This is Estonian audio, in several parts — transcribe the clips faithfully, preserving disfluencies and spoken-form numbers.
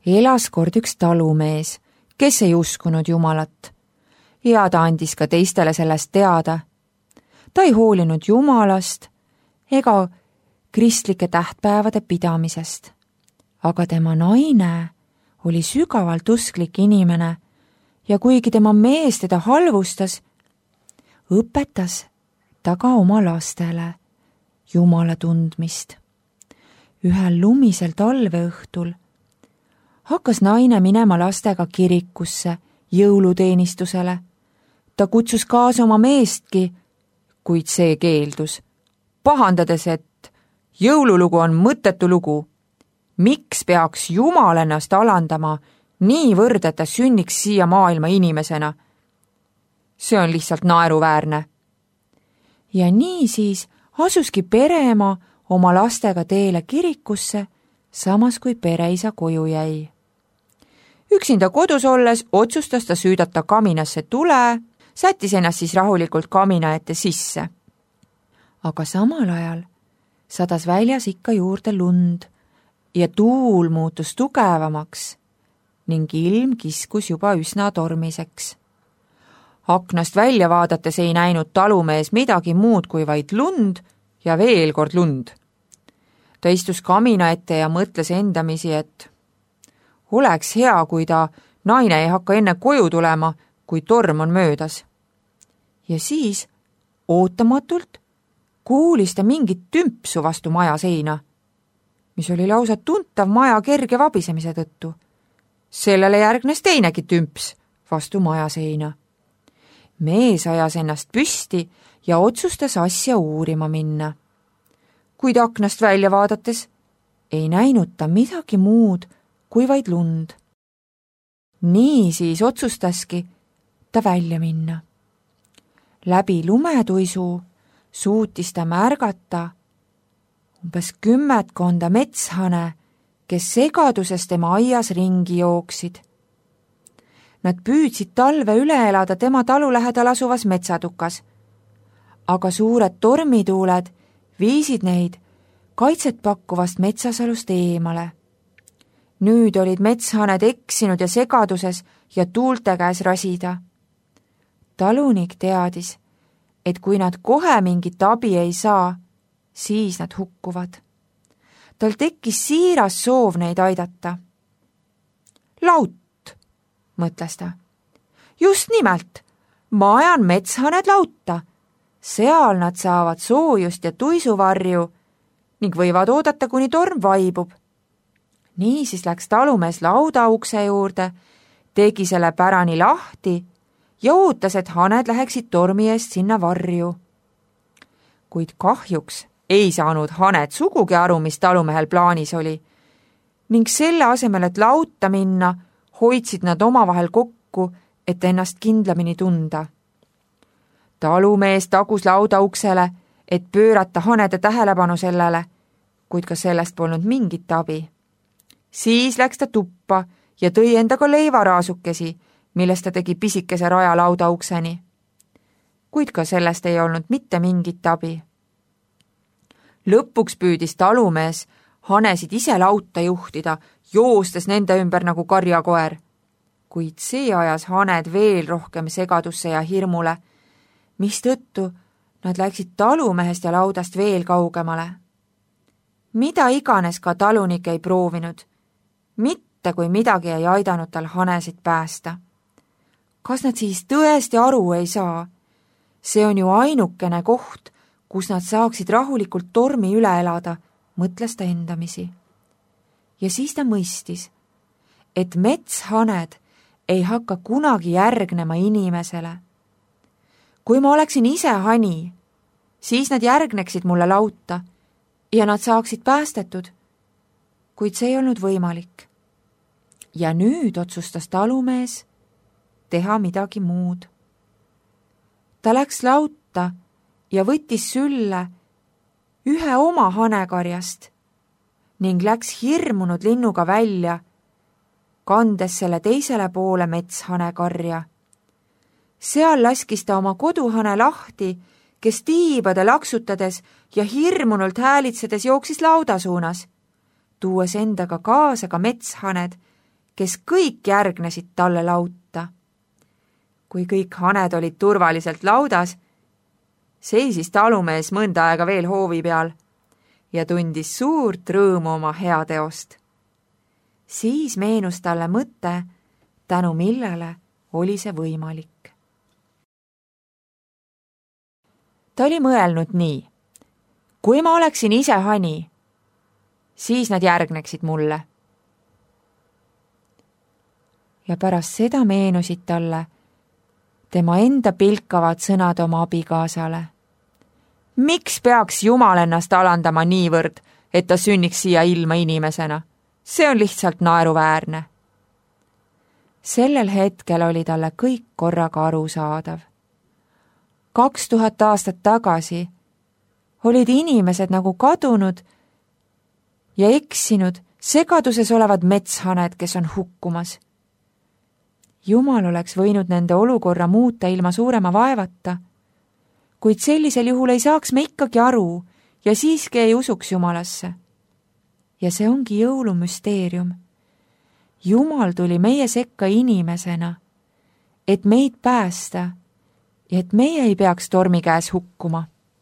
elas kord üks talumees, kes ei uskunud Jumalat. Ja ta andis ka teistele sellest teada. Ta ei hoolinud Jumalast ega kristlike tähtpäevade pidamisest. Aga tema naine oli sügavalt usklik inimene ja kuigi tema mees teda halvustas, õpetas ta ka oma lastele Jumala tundmist. Ühel lumisel talveõhtul hakkas naine minema lastega kirikusse jõuluteenistusele. Ta kutsus kaasa oma meestki, kuid see keeldus, pahandades, et jõululugu on mõttetu lugu. Miks peaks Jumal ennast alandama niivõrd, et ta sünniks siia maailma inimesena? See on lihtsalt naeruväärne. Ja nii siis asuski pereema oma lastega teele kirikusse, samas kui pereisa koju jäi. Üksinda kodus olles otsustas ta süüdata kaminasse tule, sättis ennast siis rahulikult kamina ette sisse. Aga samal ajal sadas väljas ikka juurde lund ja tuul muutus tugevamaks ning ilm kiskus juba üsna tormiseks. Aknast välja vaadates ei näinud talumees midagi muud kui vaid lund ja veel kord lund. Ta istus kamina ette ja mõtles endamisi, et oleks hea, kui ta naine ei hakka enne koju tulema, kui torm on möödas. Ja siis ootamatult kuulis ta mingit tümpsu vastu maja seina, mis oli lausa tuntav maja kerge vabisemise tõttu. Sellele järgnes teinegi tümps vastu maja seina. Mees ajas ennast püsti ja otsustas asja uurima minna. Kuid aknast välja vaadates ei näinud ta midagi muud kui vaid lund. Nii siis otsustaski ta välja minna. Läbi lumetuisu suutis ta märgata umbes kümmetkonda metshane, kes segaduses tema aias ringi jooksid. Nad püüdsid talve üle elada tema talu lähedal asuvas metsatukas, aga suured tormituuled viisid neid kaitset pakkuvast metsasalust eemale. Nüüd olid metshaned eksinud ja segaduses ja tuulte käes rasida. Talunik teadis, et kui nad kohe mingit abi ei saa, siis nad hukkuvad. Tal tekkis siiras soov neid aidata. Laut, mõtles ta. Just nimelt, ma ajan metshaned lauta. Seal nad saavad soojust ja tuisuvarju ning võivad oodata, kuni torm vaibub. Nii siis läks talumees lauda ukse juurde, tegi selle pärani lahti ja ootas, et haned läheksid tormi eest sinna varju. Kuid kahjuks ei saanud haned sugugi aru, mis talumehel plaanis oli, ning selle asemel, et lauta minna, hoidsid nad omavahel kokku, et ennast kindlamini tunda. Talumees tagus lauda uksele, et pöörata hanede tähelepanu sellele, kuid ka sellest polnud mingit abi. Siis läks ta tuppa ja tõi endaga leivaraasukesi, millest ta tegi pisikese raja lauda ukseni. Kuid ka sellest ei olnud mitte mingit abi. Lõpuks püüdis talumees hanesid ise lauta juhtida, joostes nende ümber nagu karjakoer. Kuid see ajas haned veel rohkem segadusse ja hirmule, mistõttu nad läksid talumehest ja laudast veel kaugemale. Mida iganes ka talunik ei proovinud, mitte kui midagi ei aidanud tal hanesid päästa. Kas nad siis tõesti aru ei saa? See on ju ainukene koht, kus nad saaksid rahulikult tormi üle elada, mõtles ta endamisi. Ja siis ta mõistis, et metshaned ei hakka kunagi järgnema inimesele. Kui ma oleksin ise hani, siis nad järgneksid mulle lauta ja nad saaksid päästetud, kuid see ei olnud võimalik. Ja nüüd otsustas talumees teha midagi muud. Ta läks lauta ja võttis sülle ühe oma hanekarjast ning läks hirmunud linnuga välja, kandes selle teisele poole metshanekarja. Seal laskis ta oma koduhane lahti, kes tiibade laksutades ja hirmunult häälitsedes jooksis lauda suunas, tuues endaga kaasa ka metshaned, kes kõik järgnesid talle lautta. Kui kõik haned olid turvaliselt laudas, seisis talumees mõnda aega veel hoovi peal ja tundis suurt rõõmu oma heateost. Siis meenus talle mõte, tänu millele oli see võimalik. Ta oli mõelnud nii, kui ma oleksin ise hani, siis nad järgneksid mulle. Ja pärast seda meenusid talle tema enda pilkavad sõnad oma abikaasale. Miks peaks Jumal ennast alandama niivõrd, et ta sünniks siia ilma inimesena? See on lihtsalt naeruväärne. Sellel hetkel oli talle kõik korraga arusaadav. Kaks tuhat aastat tagasi olid inimesed nagu kadunud ja eksinud segaduses olevad metshaned, kes on hukkumas. Jumal oleks võinud nende olukorra muuta ilma suurema vaevata, kuid sellisel juhul ei saaks me ikkagi aru ja siiski ei usuks Jumalasse. Ja see ongi jõulumüsteerium. Jumal tuli meie sekka inimesena, et meid päästa ja et meie ei peaks tormi käes hukkuma.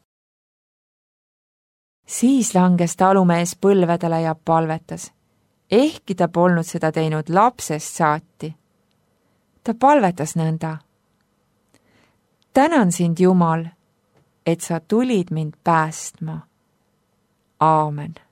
Siis langes talumees põlvedele ja palvetas, ehkki ta polnud seda teinud lapsest saati. Ta palvetas nõnda. Tänan sind, Jumal, et sa tulid mind päästma. Aamen.